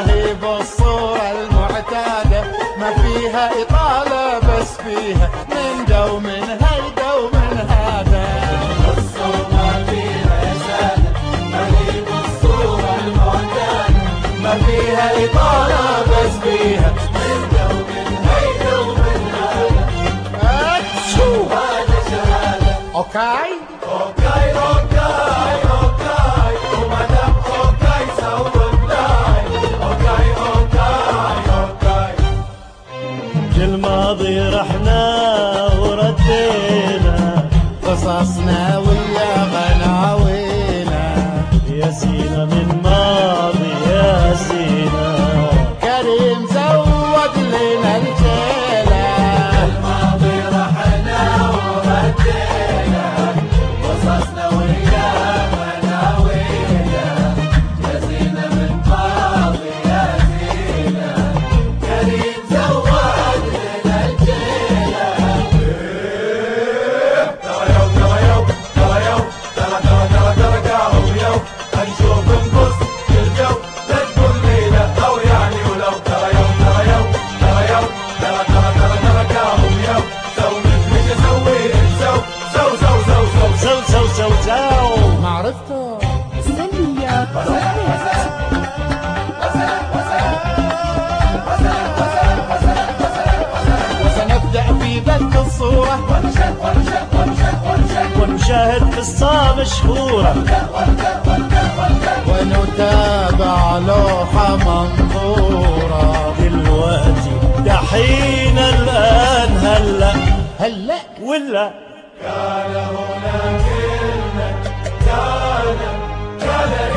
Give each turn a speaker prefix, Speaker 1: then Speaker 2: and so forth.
Speaker 1: هي بالصورة المعتادة، ما فيها إطالة بس فيها من ده ومن هيدا ومن هذا.
Speaker 2: الصورة فيها إزالة، ما هي بالصورة المعتادة،
Speaker 1: ما فيها إطالة بس فيها
Speaker 2: من ده ومن هيدا ومن هذا.
Speaker 1: أتشو
Speaker 2: هذا شهادة.
Speaker 1: أوكي
Speaker 2: أوكي أوكي أوكي، ومدام أوكي سووا بلاي. أوكي أوكي أوكي.
Speaker 3: بالماضي رحنا وردينا،
Speaker 1: قصصنا ويا غناوينا،
Speaker 3: يا سينا من ماضي يا سينا.
Speaker 1: كريم زود لنا الجيلة.
Speaker 2: الماضي رحنا وردينا، قصصنا ويا مناوينا، يا زينة من ماضي يا زينة. كريم زود لنا الجيلة. ترى يو ترى يو ترى يو ترى ترى ترى ترى قاهم يو، هنشوف نبص في الجو، لا تقول لي لا أو يعني ولو. ترى يو ترى يو ترى يو ترى ترى ترى ترى قاهم يو، سو مثلك سوي سو سو سو سو سو
Speaker 3: زو زو زو زو.
Speaker 1: ما عرفته
Speaker 4: سلبيات
Speaker 1: وسنبدأ في بث الصورة
Speaker 2: ونشهد ونشهد ونشهد ونشهد
Speaker 3: ونشاهد قصة مشهورة،
Speaker 1: ونتابع لوحة منظورة.
Speaker 3: دلوقتي دحين الآن هلا
Speaker 1: هلا
Speaker 3: ولا
Speaker 2: كان هنا كلمة، كان